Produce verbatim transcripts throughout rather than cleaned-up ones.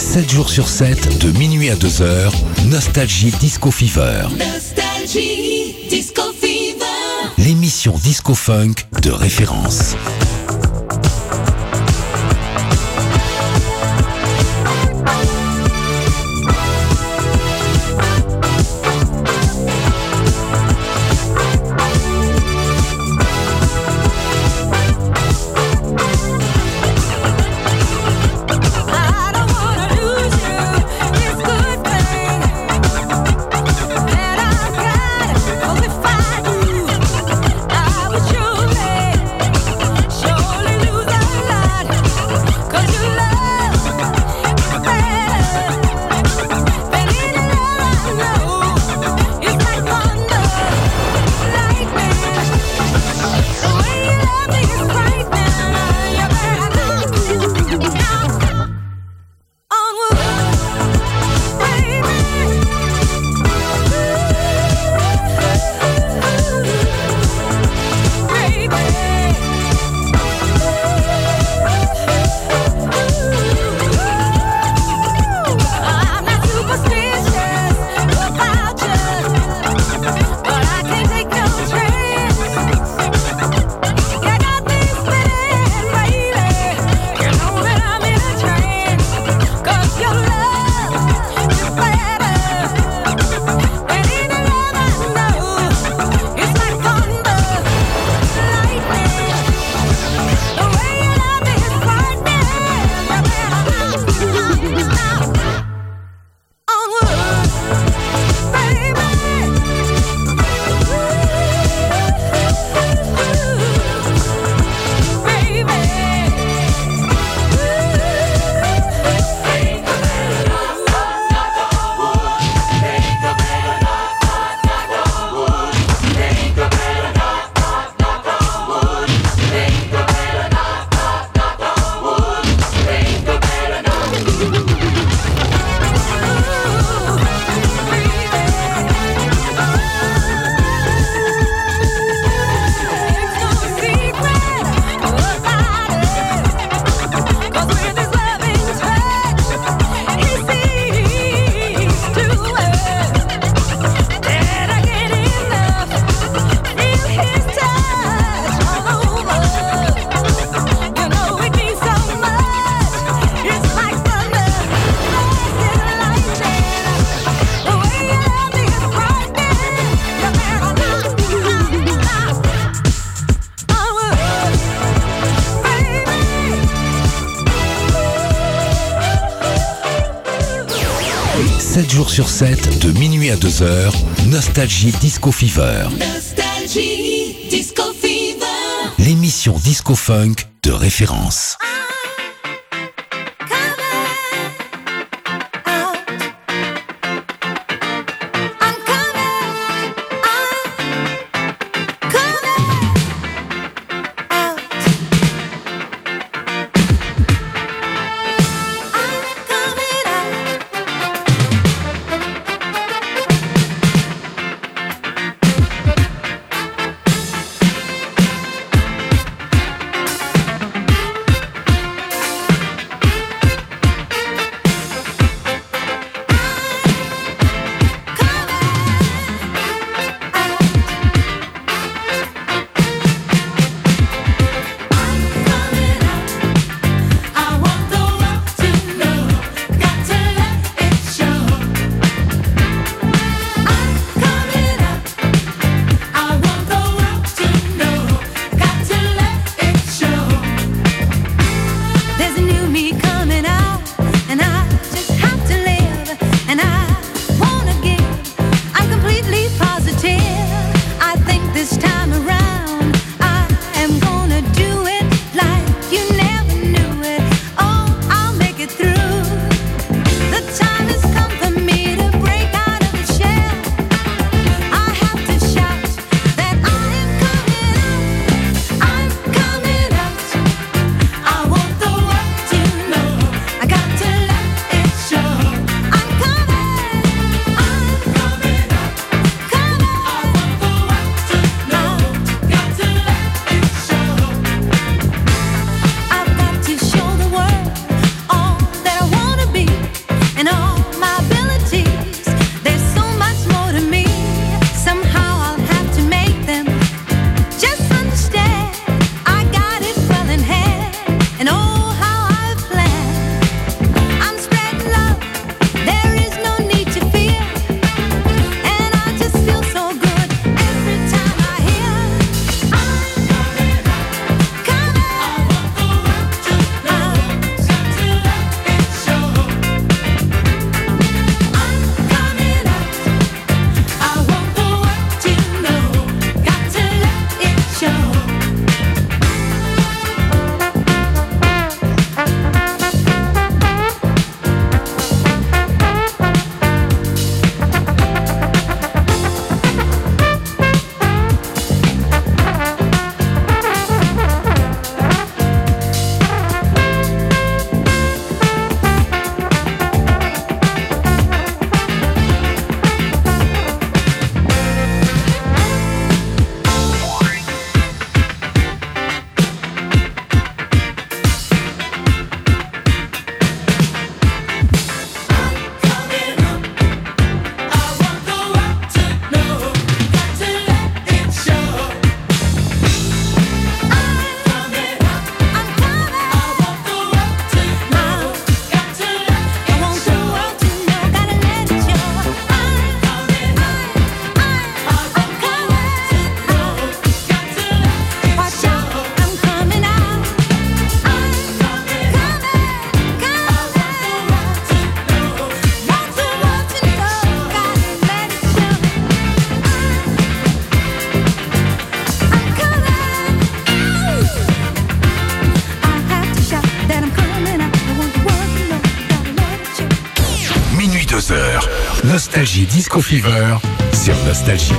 sept jours sur sept, de minuit à deux heures, Nostalgie Disco Fever. Nostalgie Disco Fever. L'émission Disco Funk de référence. sept jours sur sept, de minuit à deux heures, Nostalgie Disco Fever. Nostalgie Disco Fever. L'émission Disco Funk de référence. Nostalgie Disco Fever sur Nostalgie.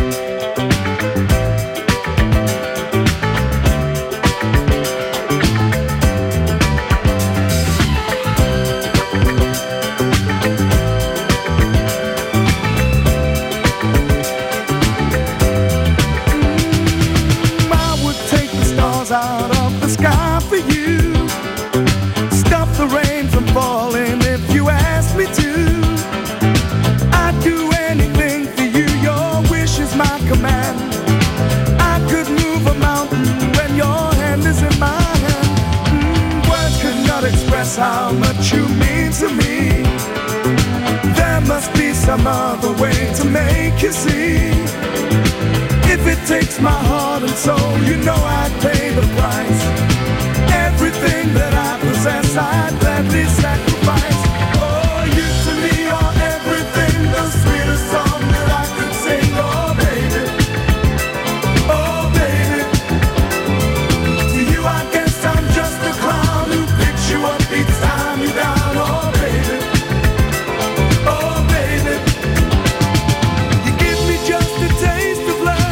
Out of the sky for you, stop the rain from falling if you ask me to. I'd do anything for you, your wish is my command. I could move a mountain when your hand is in my hand. mm, Words could not express how much you mean to me. There must be some other way to make you see. If it takes my heart and soul, you know I'd pay the price. Everything that I possess, I'd gladly sacrifice. Oh, you to me are everything, the sweetest song that I could sing. Oh, baby, oh, baby. To you I guess I'm just a clown who picks you up each time you down. Oh, baby, oh, baby. You give me just a taste of love.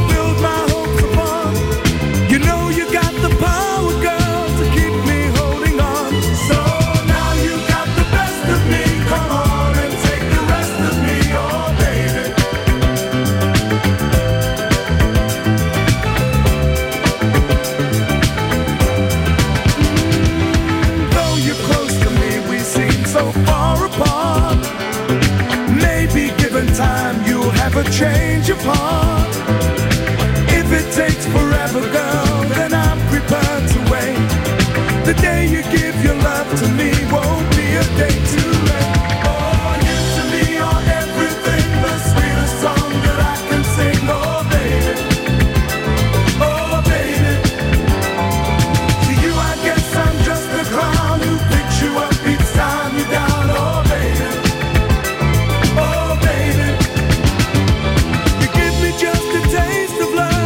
You know you got the power, girl, to keep me holding on. So now you got the best of me. Come on and take the rest of me, oh baby. mm, Though you're close to me, we seem so far apart. Maybe given time, you'll have a change of heart. If it takes forever, girl, then I'm prepared to wait. The day you give your love to me won't be a day too late. Oh, you to me are everything, the sweetest song that I can sing. Oh, baby, oh, baby. To you I guess I'm just a clown who picks you up each time you're down. Oh, baby, oh, baby. You give me just a taste of love.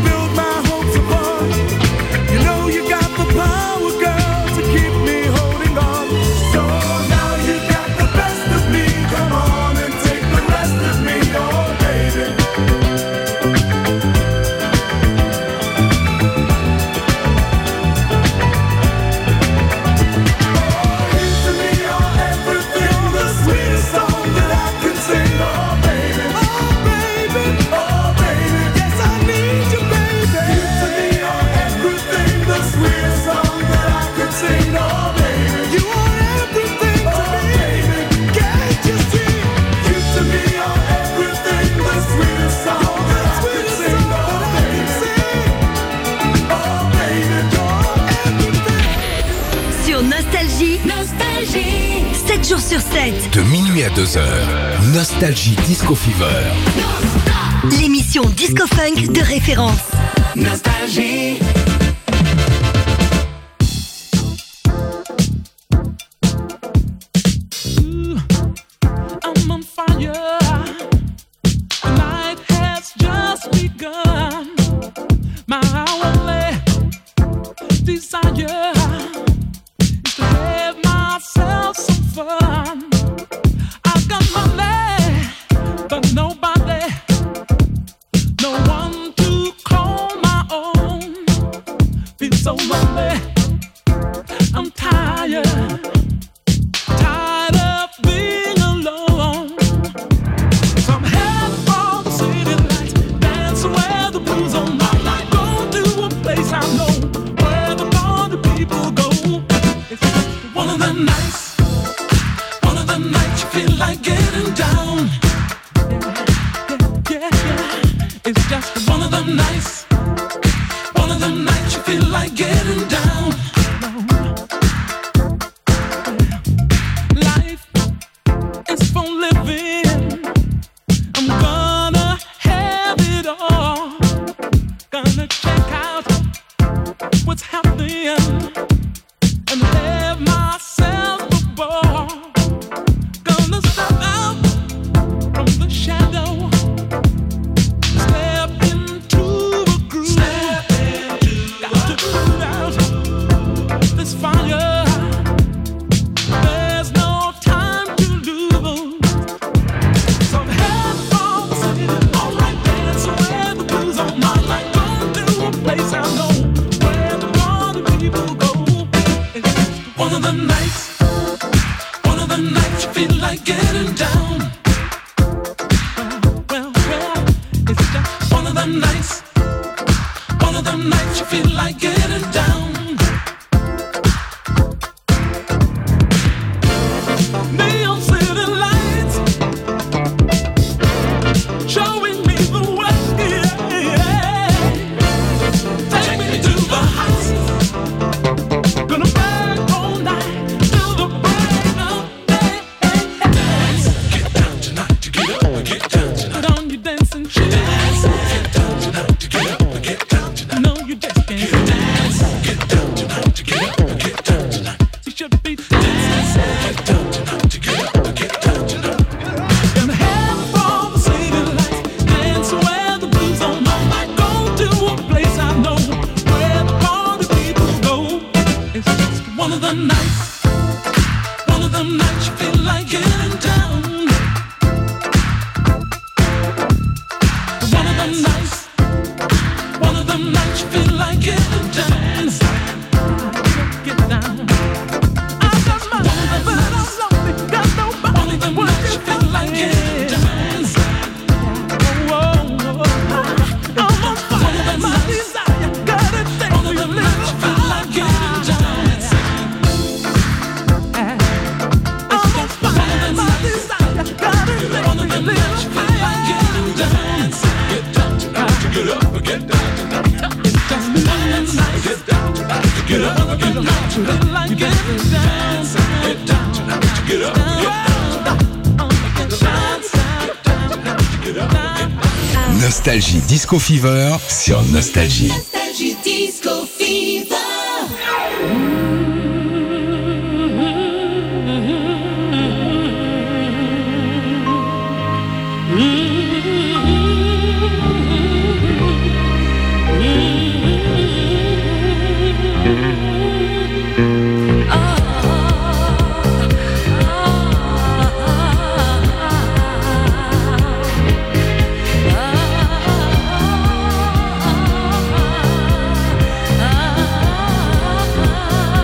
sept jours sur sept. De minuit à deux heures, Nostalgie Disco Fever. L'émission Disco Funk de référence. Nostalgie. I'm on fire. The night has just begun. My only desire is to have myself some fun. I've got money, but nobody, no one to call my own. Feel so lonely, I'm tired, tired of being alone. So I'm heading for the city lights, dancing where the blues on my life. Go to a place I know where the party people go. It's one of the nights, one of the nights you feel like getting down. Yeah, yeah, yeah. It's just one of them nights, one of them nights you feel like getting down. Life is for living. I'm gonna have it all. Gonna check out what's happening and have myself a ball. Gonna step out from the shadow, step into a them nights, one of them nights you feel like getting down. Neon city lights showing me the way. Take me to the heights. Gonna burn all night till the break of day. Dance, get down tonight to get up, get down tonight. Put on your dancing shoes. Dance, get down tonight to get up, get down tonight. No, you just can't dance. Get down tonight to get up, get down tonight. You should be dancing. Get down tonight to get up, get down tonight. Gonna head for the city lights, dance where the blues on. I might go to a place I know where the party people go. It's just one of the nights, one of them nights you feel like getting down. One of them nights, one of them nights you feel like getting down. Get down. I got my love, but I'm lonely. Got nobody. One of them nights you feel like getting down. Oh, oh, oh. I'm on fire. One of them my desire. Gotta take one of them nights you feel like getting down. I'm on fire. My desire. Gotta take one of them nights you feel like getting down. Get down tonight to get up, get down tonight. It's just one of them nights. Get down tonight to get up, get down tonight. Like getting down. Get down tonight to get up, get down tonight. Nostalgie Disco Fever sur Nostalgie. Nostalgie Disco Fever. Ah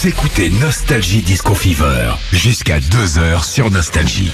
Vous écoutez Nostalgie Disco Fever jusqu'à deux heures sur Nostalgie.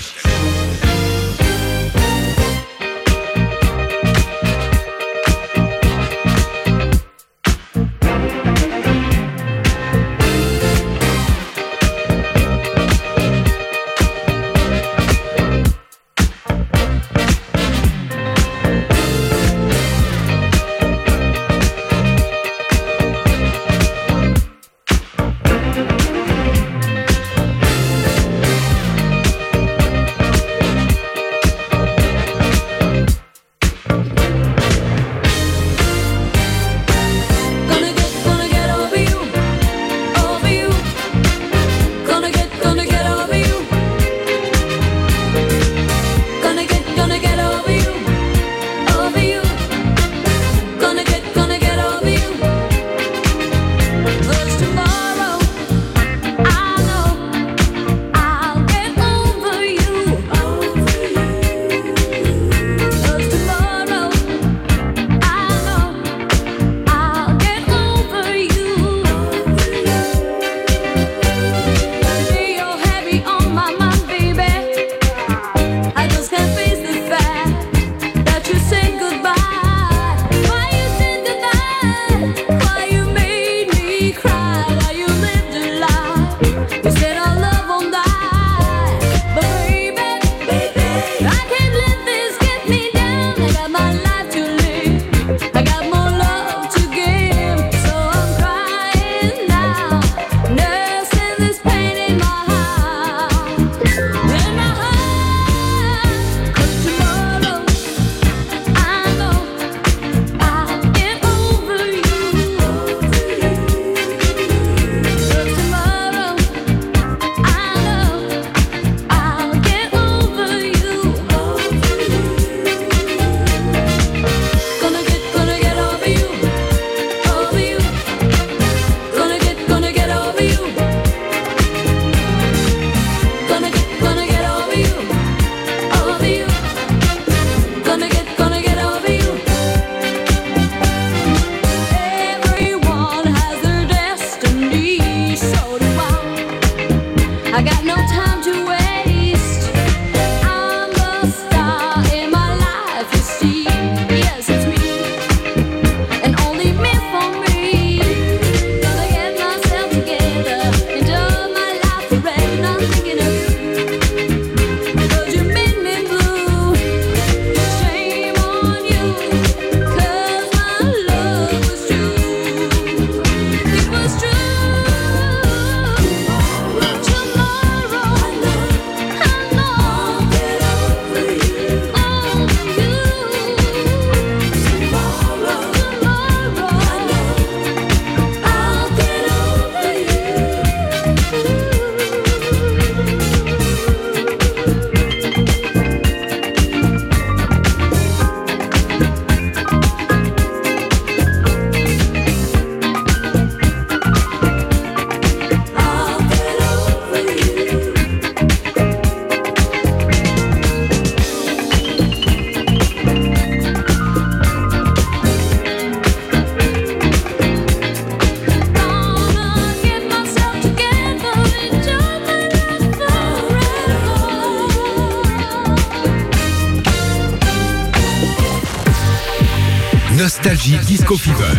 Nostalgie Disco Fever.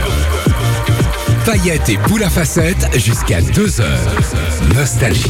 Paillettes et boules à facettes jusqu'à deux heures. Nostalgie.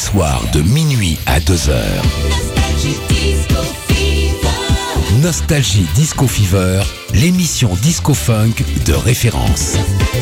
soirs de minuit à deux heures. Nostalgie Disco Fever. Nostalgie Disco Fever, l'émission disco funk de référence.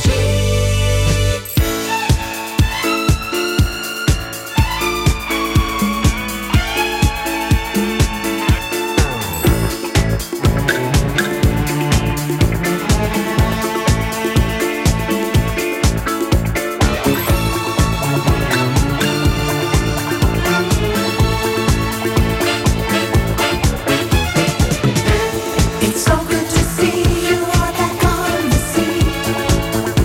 It's so good to see you all back on the scene.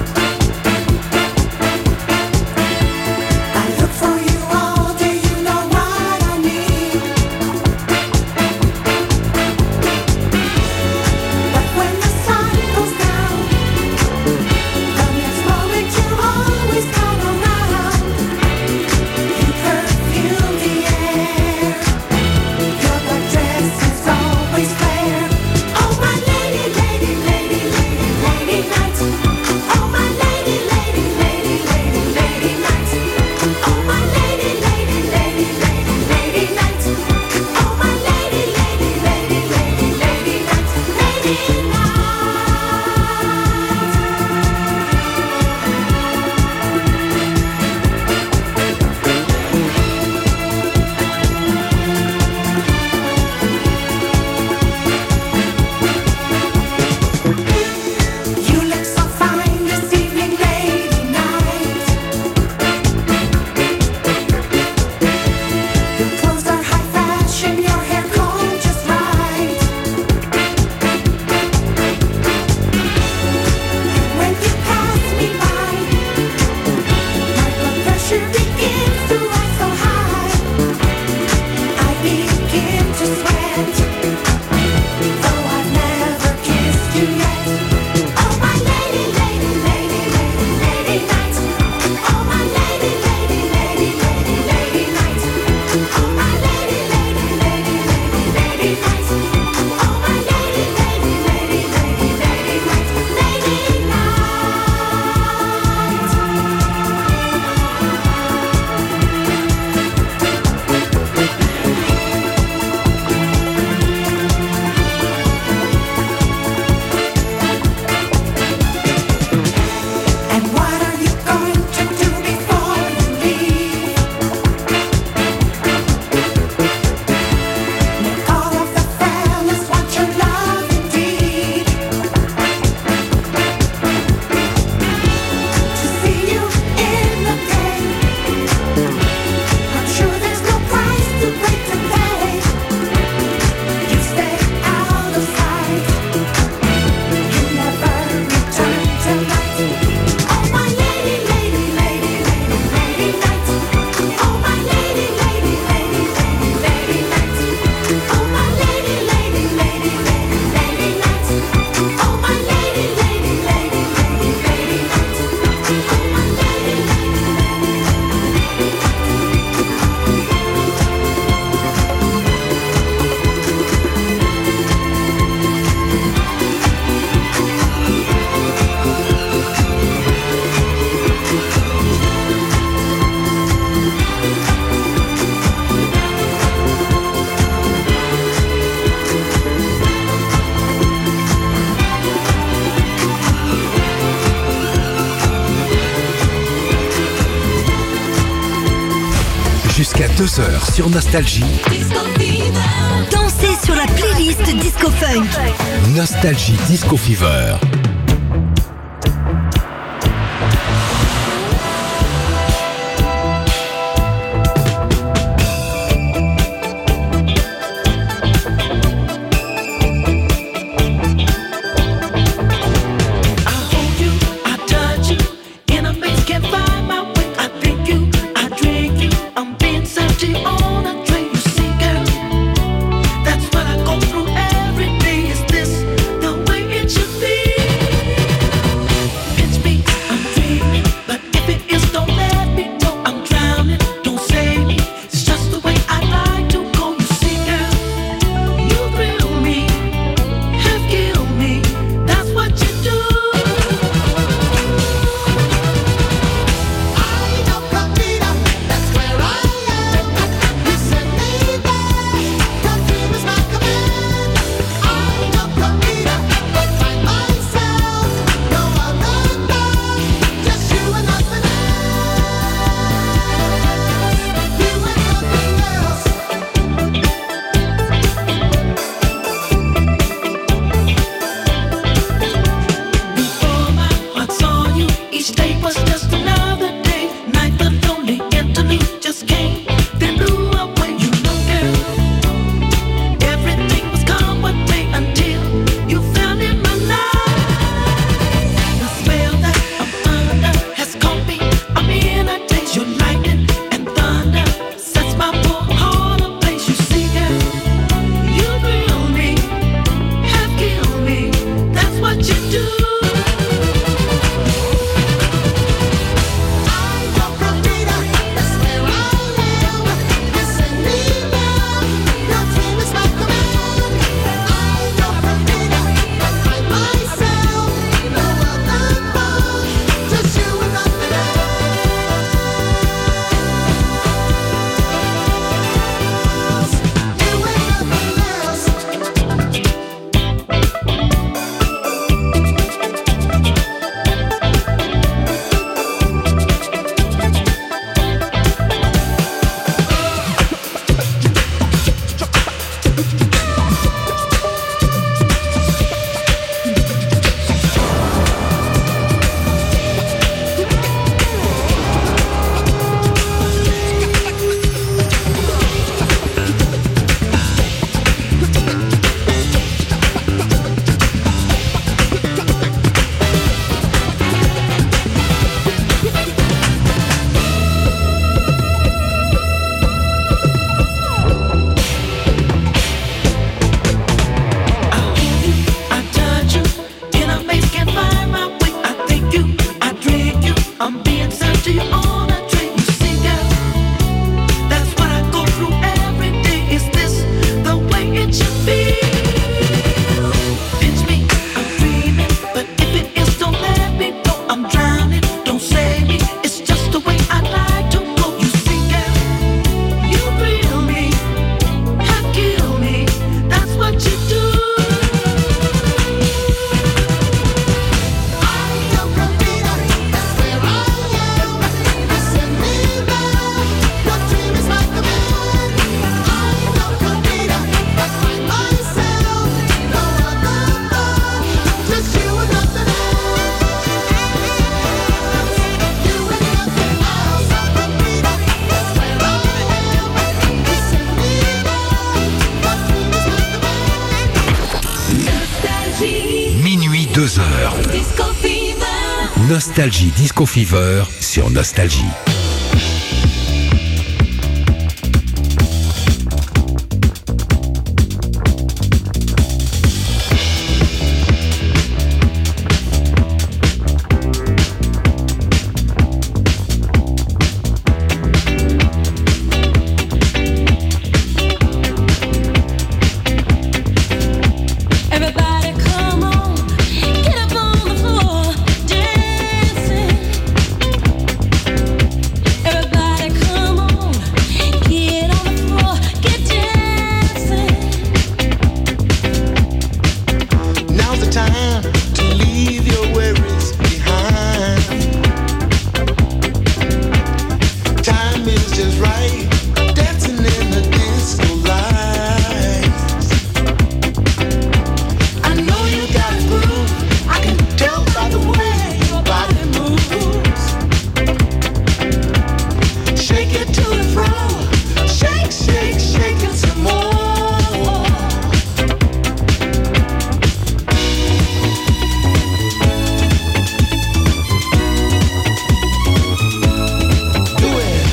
Jusqu'à deux heures sur Nostalgie. Dansez sur la playlist Disco Funk. Nostalgie Disco Fever. That's what I go through every day. Is this the way it should be? Disco Fever. Nostalgie Disco Fever sur Nostalgie. Everybody come on, get up on the floor, dancing. Everybody come on, get on the floor, get dancing. Now's the time to leave your worries behind. Time is just right, dancing in the disco lights. I know you got a groove, I can tell by the way your body moves. Shake it to and fro, shake, shake, shake it some more. Do it.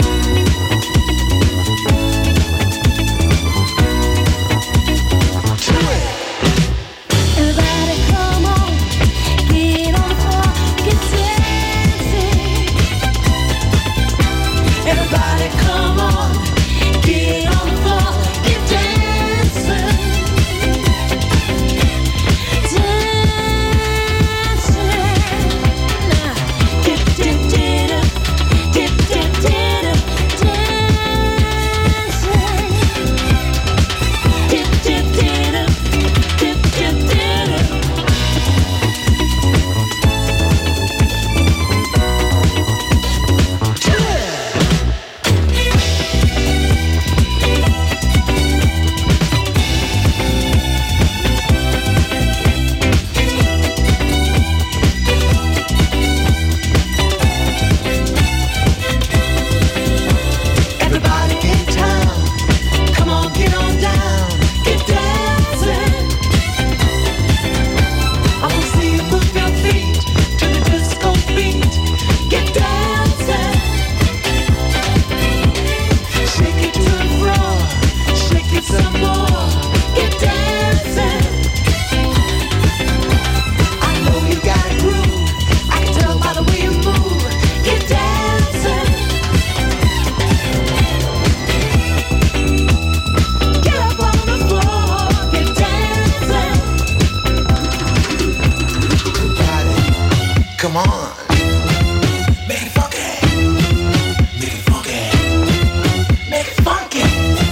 Do it. Everybody come on, get on the floor, get dancing. Everybody come on, get on the floor, get dancing. Dancing. Dip, dip, dip, dip, dip, dip, dancing. Dip, dip, dip, dip, dip, dip. Everybody in town, come on, get on down, get dancing. I wanna see you move your feet to the disco beat, get dancing. Shake it to and fro, shake it some more, get dancing. I know you got a groove, I can tell by the way you move, get dancing. Get up on the floor, get dancing. Come on. Make it funky. Make it funky. Make it funky.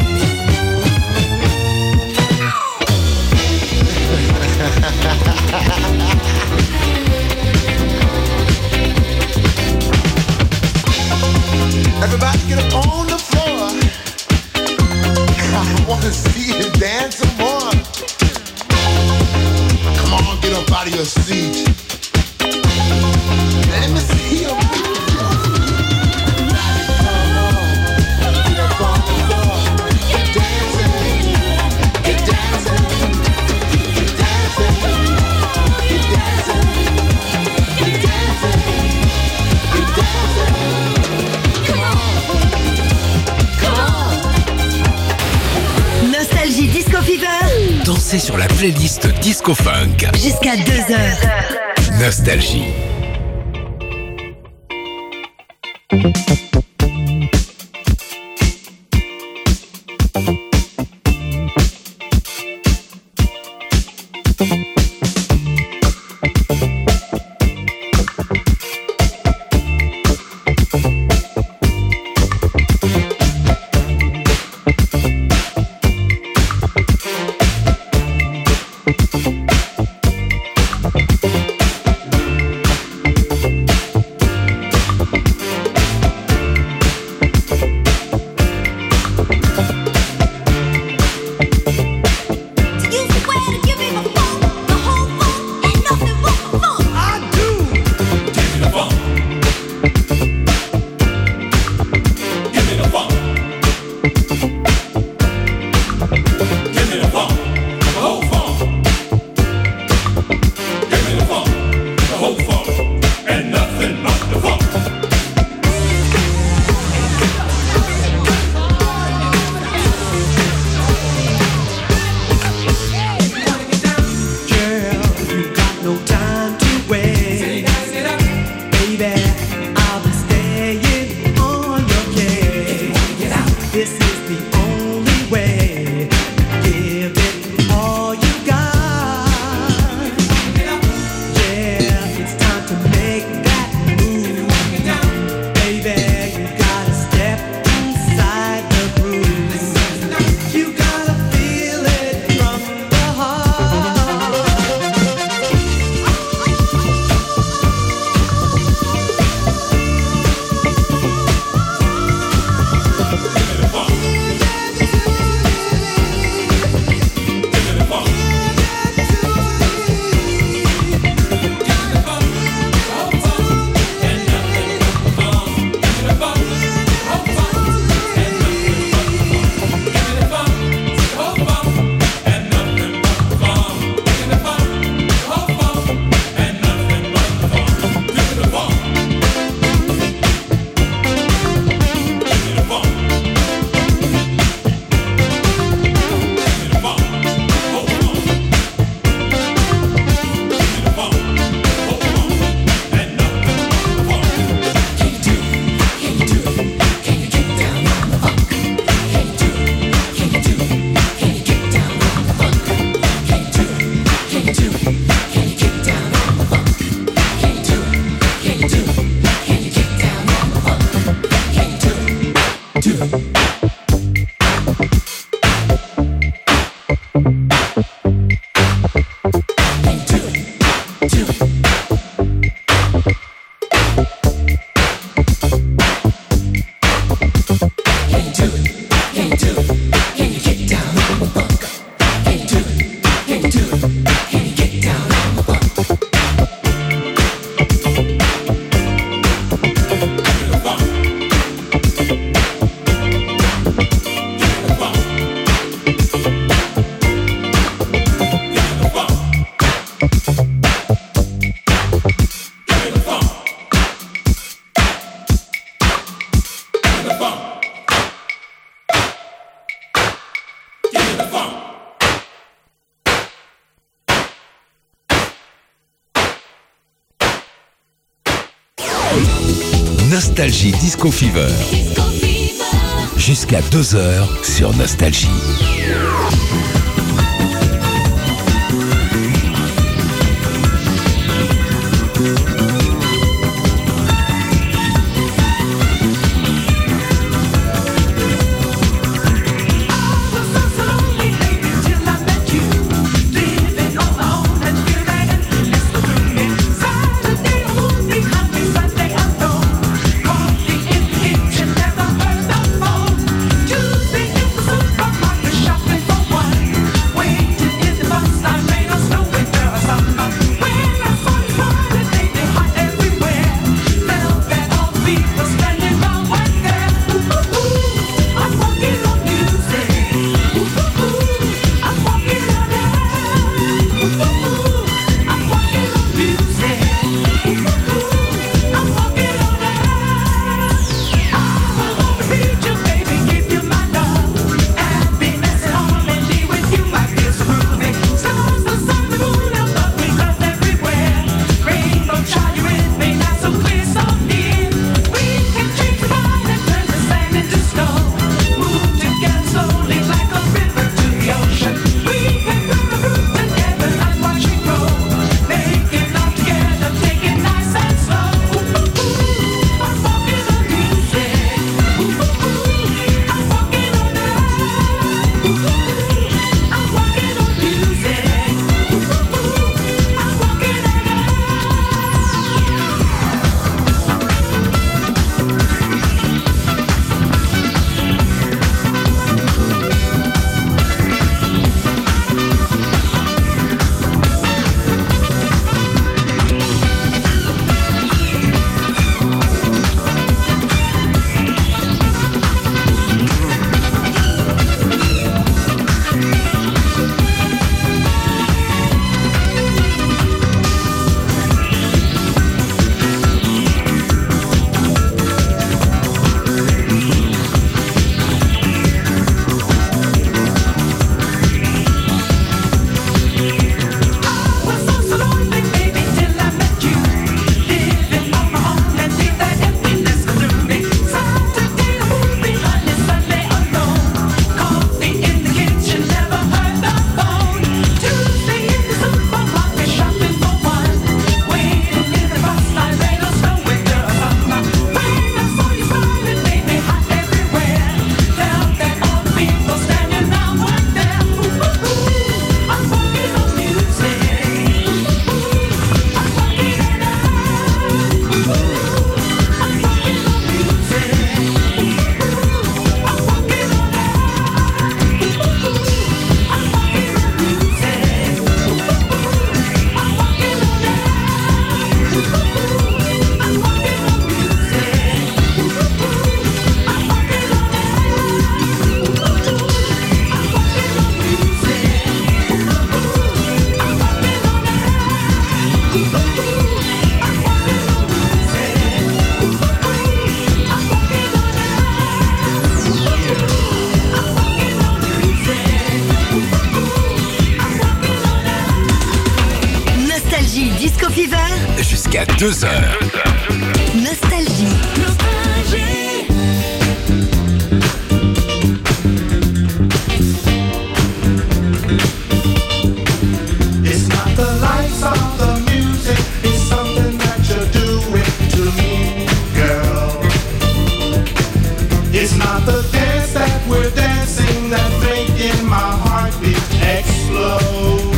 Everybody get up on the floor. I wanna see you dance some more. Come on, get up out of your seat. Let me see you. Get up on the floor. Get dancing. Get dancing. Get dancing. Get dancing. Get dancing. Get dancing. Come on. Come on. Nostalgie Disco Fever Dansez sur la playlist Disco Funk. jusqu'à deux heures. Nostalgie. Nostalgie Disco Fever. Jusqu'à deux heures sur Nostalgie. Jusqu'à deux heures. Nostalgie. It's not the lights or the music, it's something that you're doing to me, girl. It's not the dance that we're dancing that's making my heartbeat explode.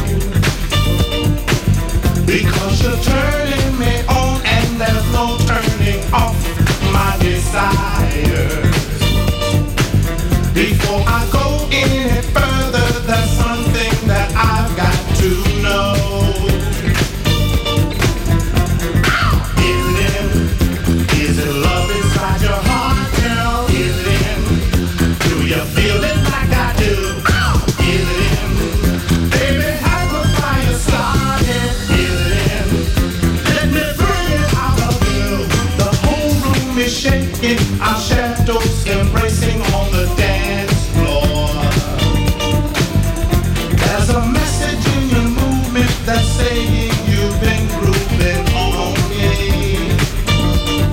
Because you're turning me on and there's no turning off my desires. Before I go any further, there's something that I've got to know. Is it in? Is it love inside your heart, girl? Is it in? Do you feel it like I do? Is it in? Baby, have the fire started. Is it in? Let me bring it out of you. The whole room is shaking, our shadows embracing on the dance floor. There's a message in your movement that's saying you've been grooving on me.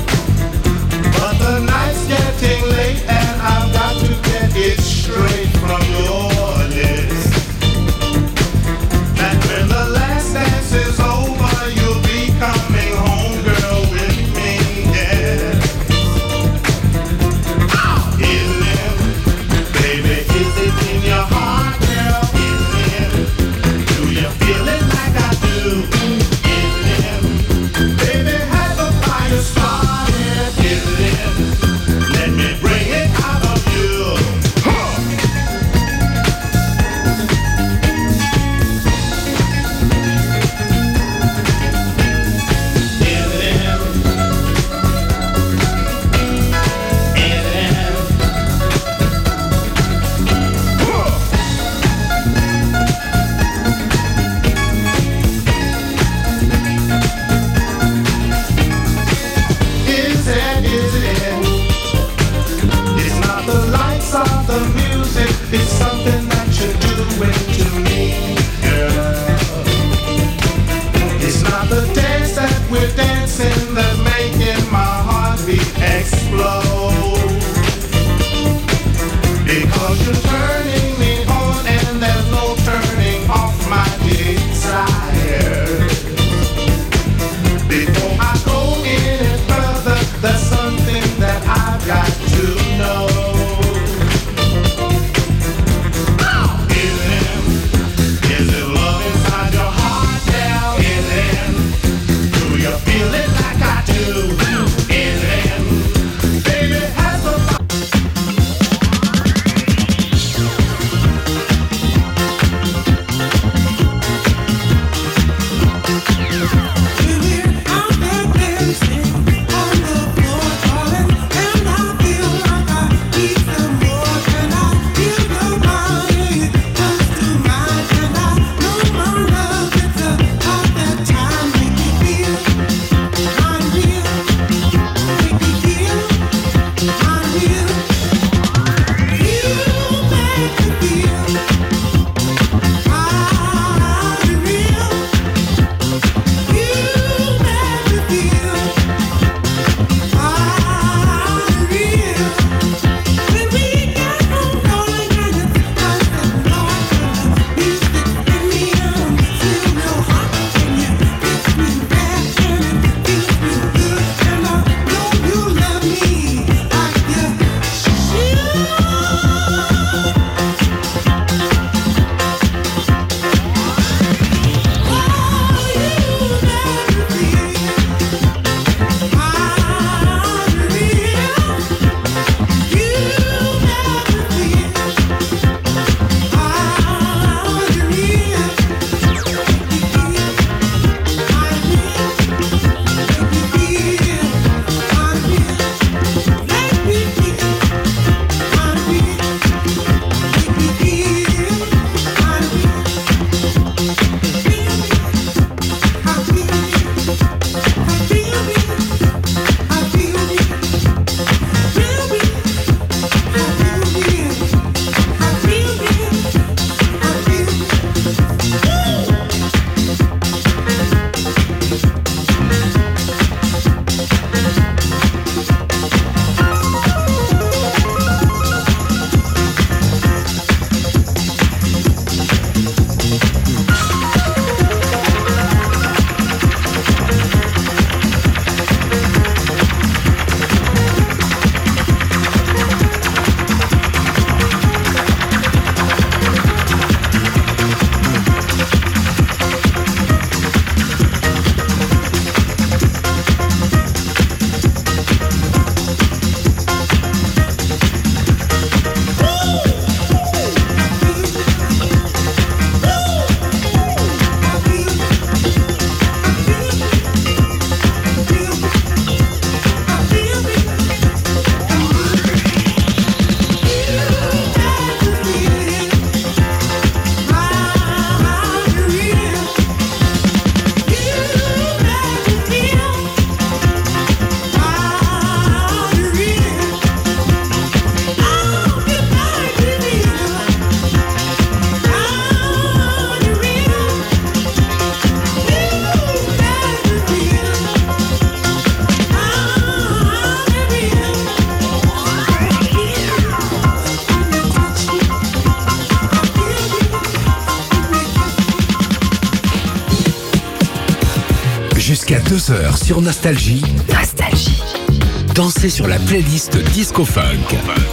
Jusqu'à deux heures sur Nostalgie. Nostalgie. Dansez sur la playlist Disco Funk.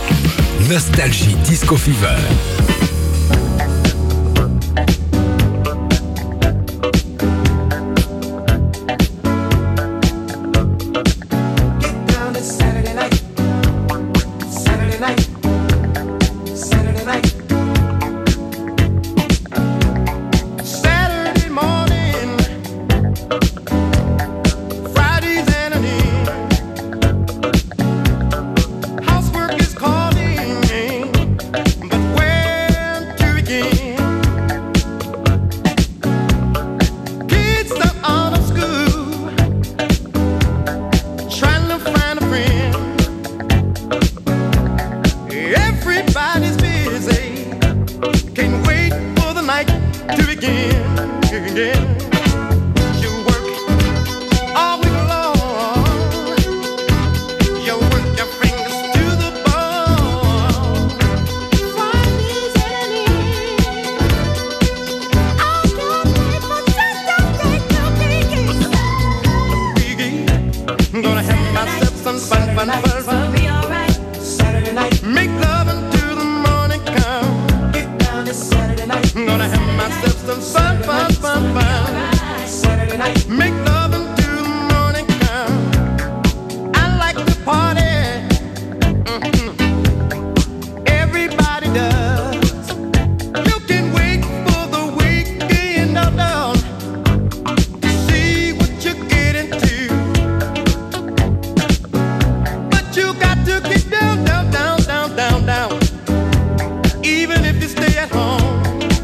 Nostalgie Disco Fever. Gonna have myself some fun, fun, fun, fun. Saturday night. Make love until the morning come. Get down this Saturday night. Gonna have myself some fun, fun, fun, fun. Saturday night. Make love until the morning come. I like to party. Mm-hmm. Everybody does. You can wait for the weekend or down. See what you get into. But you got to get down, down, down, down, down, down. Even if you stay at home.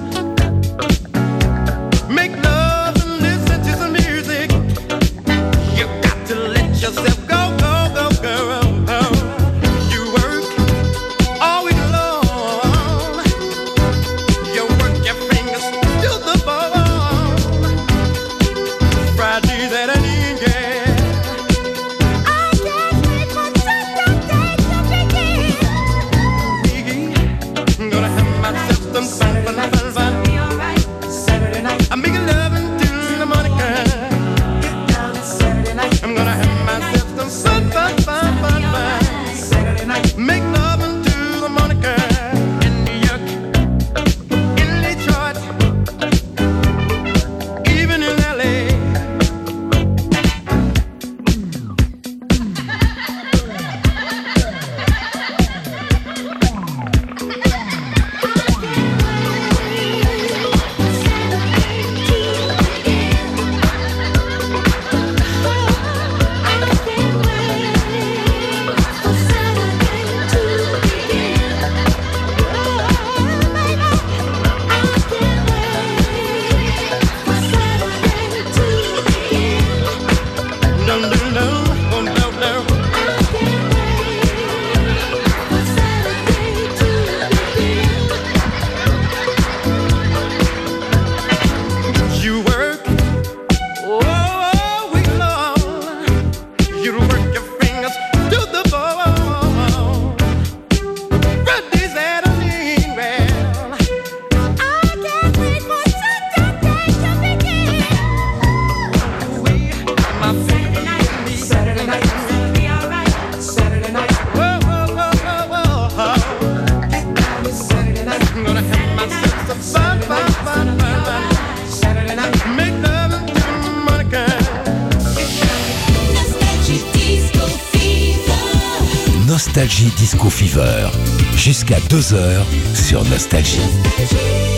Make love and listen to some music. You got to let yourself go, go, go, girl. You work all week long. You work your fingers to the bone. Friday, Saturday, yeah. I can't wait for Saturday to begin. Gonna have myself some fun, fun, fun, fun. Saturday night. I'm making love until the morning comes. Get down this Saturday night. I'm gonna have myself some fun, fun, fun, fun, fun. Saturday night. Make love until the morning comes. In New York, in Detroit, even in L A. Dum, dum, dum, dum, dum, dum. You work all week long. You work your fingers to the bone. Friday, Saturday, well, I can't wait for Saturday to begin. My Saturday night, Saturday night, be alright. Saturday night, whoa, whoa, whoa, whoa, whoa. Get down this Saturday night. I'm gonna have myself some fun, fun, fun, fun, fun. Saturday night, make love until the morning comes. Nostalgie Disco Fever. Nostalgie Disco Fever. Jusqu'à deux heures sur Nostalgie. Nostalgie.